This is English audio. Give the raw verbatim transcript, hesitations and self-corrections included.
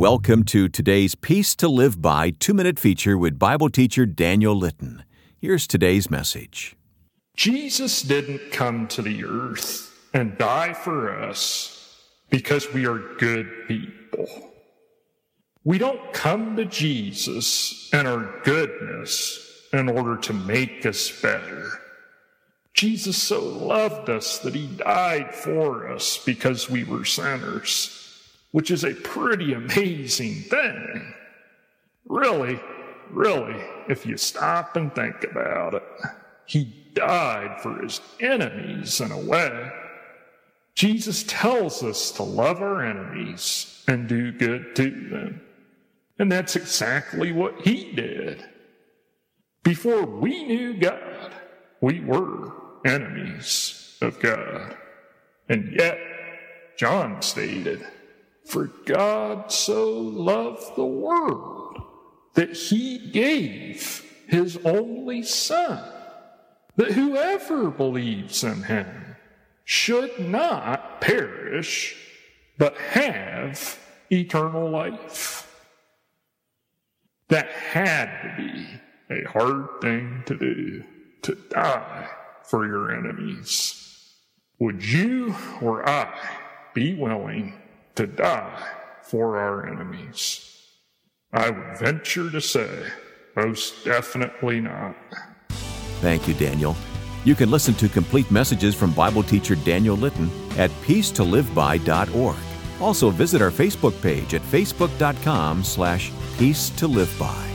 Welcome to today's Peace to Live By two-minute feature with Bible teacher Daniel Litton. Here's today's message. Jesus didn't come to the earth and die for us because we are good people. We don't come to Jesus and our goodness in order to make us better. Jesus so loved us that he died for us because we were sinners, which is a pretty amazing thing. Really, really, if you stop and think about it, he died for his enemies in a way. Jesus tells us to love our enemies and do good to them. And that's exactly what he did. Before we knew God, we were enemies of God. And yet, John stated, "For God so loved the world that he gave his only Son, that whoever believes in him should not perish, but have eternal life." That had to be a hard thing to do, to die for your enemies. Would you or I be willing to die for our enemies? I would venture to say, most definitely not. Thank you, Daniel. You can listen to complete messages from Bible teacher Daniel Litton at peace to live by dot org. Also visit our Facebook page at facebook dot com slash peace to live by.